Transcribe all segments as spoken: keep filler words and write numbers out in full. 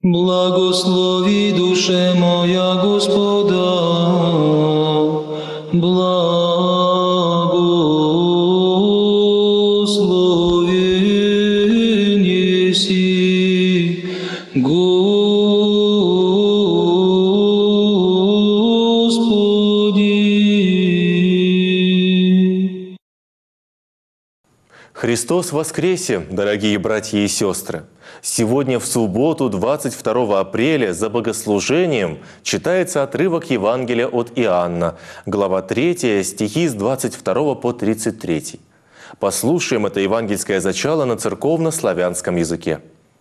Благослови, душе моя, Господа, благословен еси, Господи. Христос воскресе, дорогие братья и сестры! Сегодня в субботу, двадцать второго апреля, за богослужением читается отрывок Евангелия от Иоанна, глава третья, стихи с двадцать второго по тридцать третий. Послушаем это евангельское зачало на церковно-славянском языке.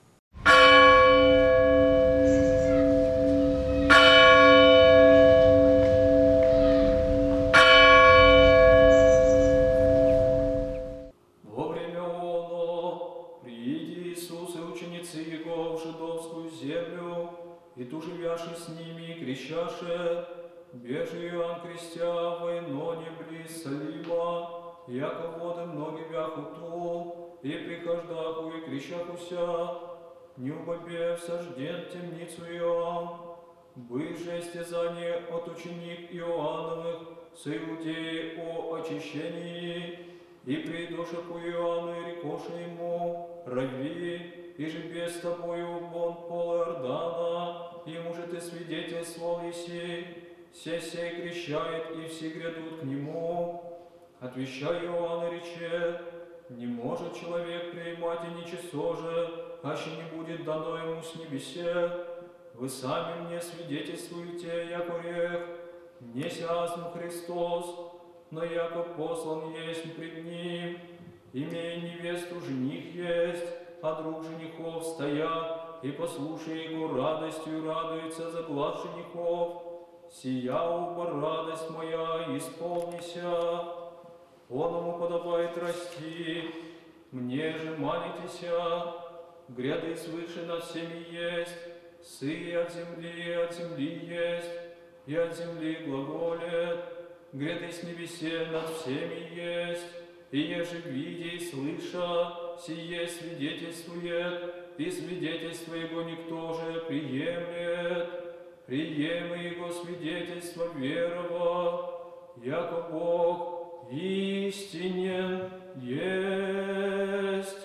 И ту живяши с ними, крещаше, бежи Иоанн крестя во Иноне близ Салима, яко воды многи бяху ту, и прихождаху и крещахуся, не убобев сожден темницу Иоанн, бы же стезание от ученик Иоанновых с иудеи о очищении, и придоша по Иоанну и рекоша ему, рави, и же без тобою вон пол Иордана, ему же ты свидетельствовал еси, все сей крещает, и все грядут к нему. Отвещай Иоанна рече, не может человек приимать и ничего же, аще не будет дано ему с небесе. Вы сами мне свидетельствуете, яко рех, не сясну Христос, но яко послан есть пред ним, имея невесту жених есть, а друг женихов стоят, и послушай его радостью радуется за глаз женихов. Сия уба радость моя, исполнися, оному подобает расти, мне же манитеся, гряды свыше над всеми есть, сы от земли, от земли есть, и от земли глаголет, гряды с небесе над всеми есть, и еже видя и слыша, сие свидетельствует, и свидетельство его никто же приемлет, приема его свидетельство верова, яко Бог истинен есть.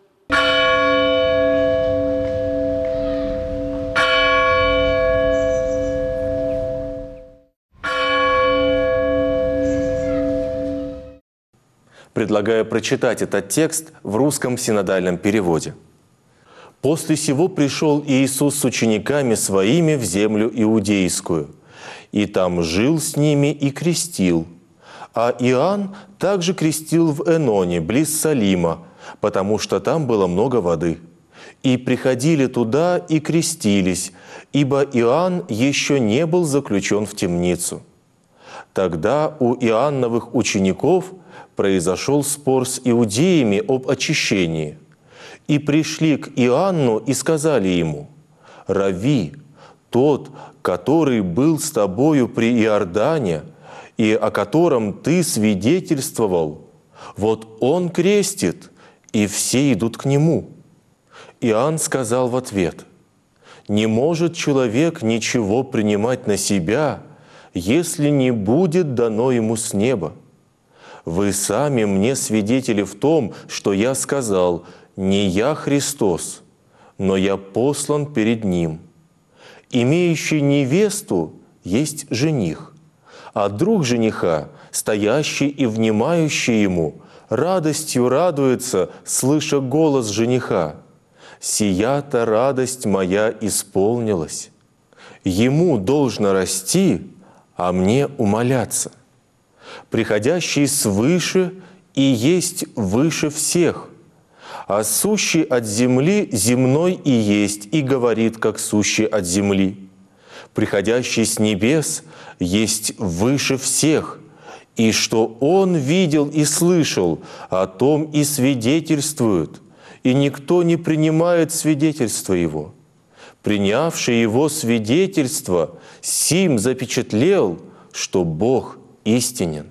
Предлагаю прочитать этот текст в русском синодальном переводе. «После сего пришел Иисус с учениками Своими в землю Иудейскую, и там жил с ними и крестил. А Иоанн также крестил в Эноне, близ Салима, потому что там было много воды. И приходили туда и крестились, ибо Иоанн еще не был заключен в темницу. Тогда у Иоанновых учеников произошел спор с иудеями об очищении. И пришли к Иоанну и сказали ему: «Рави, тот, который был с тобою при Иордане, и о котором ты свидетельствовал, вот он крестит, и все идут к нему». Иоанн сказал в ответ: «Не может человек ничего принимать на себя, если не будет дано ему с неба. Вы сами мне свидетели в том, что я сказал: не я Христос, но я послан перед Ним. Имеющий невесту есть жених, а друг жениха, стоящий и внимающий ему, радостью радуется, слыша голос жениха. Сия-то радость моя исполнилась. Ему должно расти, а мне умоляться. Приходящий свыше и есть выше всех, а сущий от земли земной и есть, и говорит, как сущий от земли. Приходящий с небес есть выше всех, и что он видел и слышал, о том и свидетельствует, и никто не принимает свидетельства его. Принявший его свидетельство, сим запечатлел, что Бог истинен».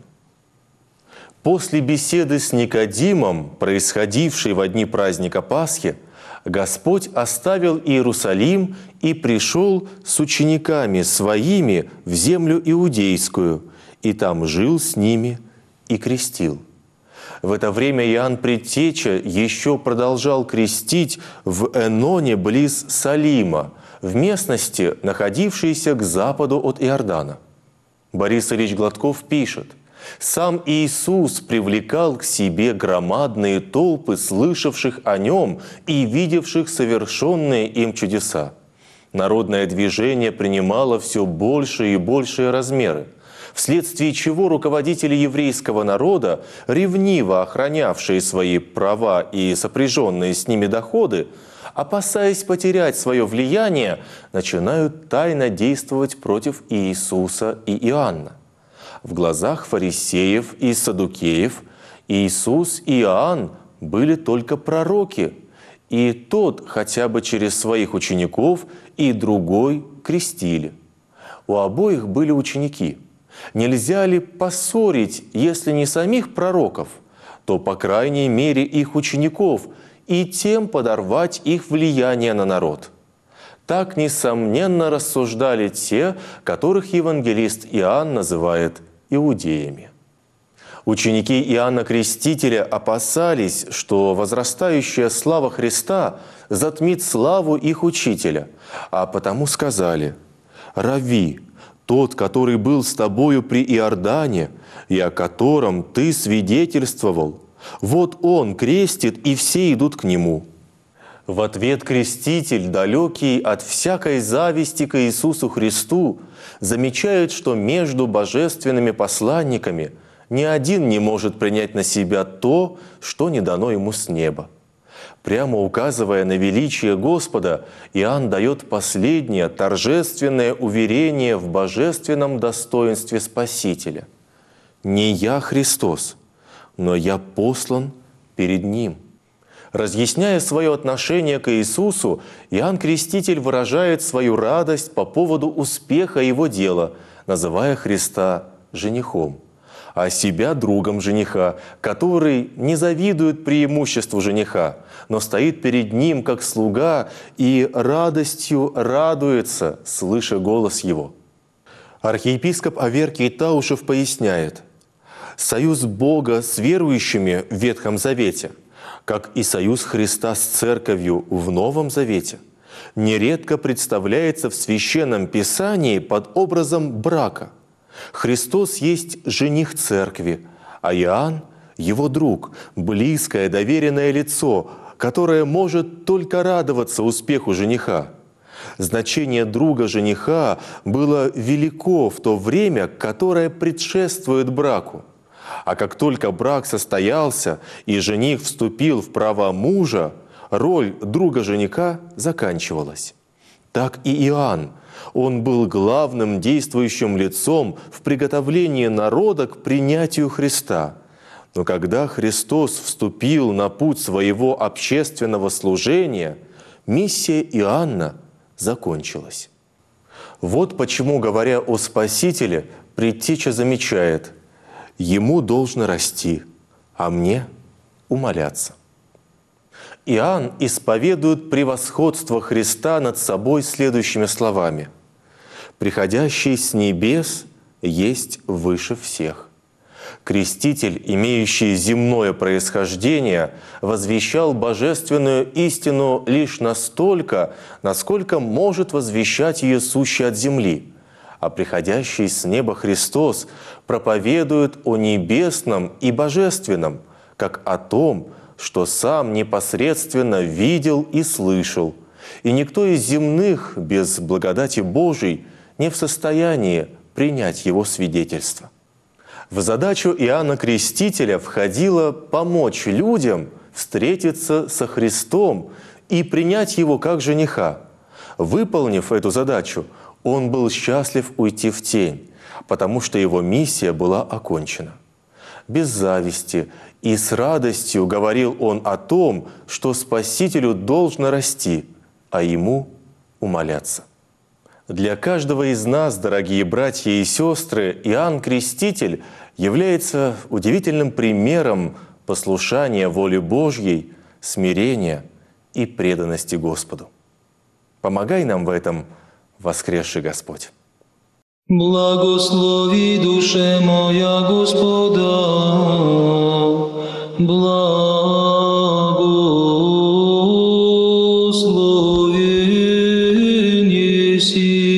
После беседы с Никодимом, происходившей во дни праздника Пасхи, Господь оставил Иерусалим и пришел с учениками своими в землю иудейскую, и там жил с ними и крестил. В это время Иоанн Предтеча еще продолжал крестить в Эноне близ Салима, в местности, находившейся к западу от Иордана. Борис Ильич Гладков пишет: «Сам Иисус привлекал к себе громадные толпы слышавших о Нем и видевших совершенные им чудеса. Народное движение принимало все большие и большие размеры, вследствие чего руководители еврейского народа, ревниво охранявшие свои права и сопряженные с ними доходы, опасаясь потерять свое влияние, начинают тайно действовать против Иисуса и Иоанна. В глазах фарисеев и саддукеев Иисус и Иоанн были только пророки, и тот хотя бы через своих учеников, и другой крестили. У обоих были ученики. Нельзя ли поссорить, если не самих пророков, то, по крайней мере, их учеников, и тем подорвать их влияние на народ? Так, несомненно, рассуждали те, которых евангелист Иоанн называет иудеями. Ученики Иоанна Крестителя опасались, что возрастающая слава Христа затмит славу их учителя, а потому сказали: «Рави, тот, который был с тобою при Иордане, и о котором ты свидетельствовал, вот он крестит, и все идут к нему». В ответ Креститель, далекий от всякой зависти к Иисусу Христу, замечает, что между божественными посланниками ни один не может принять на себя то, что не дано ему с неба. Прямо указывая на величие Господа, Иоанн дает последнее торжественное уверение в божественном достоинстве Спасителя. «Не я Христос, но я послан перед Ним». Разъясняя свое отношение к Иисусу, Иоанн Креститель выражает свою радость по поводу успеха Его дела, называя Христа женихом, а себя другом жениха, который не завидует преимуществу жениха, но стоит перед ним как слуга и радостью радуется, слыша голос его. Архиепископ Аверкий Таушев поясняет: «Союз Бога с верующими в Ветхом Завете, как и союз Христа с Церковью в Новом Завете, нередко представляется в Священном Писании под образом брака. Христос есть жених Церкви, а Иоанн – его друг, близкое, доверенное лицо, которое может только радоваться успеху жениха. Значение друга жениха было велико в то время, которое предшествует браку. А как только брак состоялся и жених вступил в права мужа, роль друга жениха заканчивалась. Так и Иоанн. Он был главным действующим лицом в приготовлении народа к принятию Христа. Но когда Христос вступил на путь своего общественного служения, миссия Иоанна закончилась. Вот почему, говоря о Спасителе, Предтеча замечает: «Ему должно расти, а мне умаляться». Иоанн исповедует превосходство Христа над собой следующими словами: «Приходящий с небес есть выше всех». Креститель, имеющий земное происхождение, возвещал божественную истину лишь настолько, насколько может возвещать ее сущий от земли, а приходящий с неба Христос проповедует о небесном и божественном, как о том, что сам непосредственно видел и слышал, и никто из земных без благодати Божией не в состоянии принять его свидетельство. В задачу Иоанна Крестителя входило помочь людям встретиться со Христом и принять Его как жениха. Выполнив эту задачу, он был счастлив уйти в тень, потому что его миссия была окончена. Без зависти и с радостью говорил он о том, что Спасителю должно расти, а ему умаляться. Для каждого из нас, дорогие братья и сестры, Иоанн Креститель является удивительным примером послушания воле Божьей, смирения и преданности Господу. Помогай нам в этом, воскресший Господь. Благослови, душе моя, Господа, благословен еси.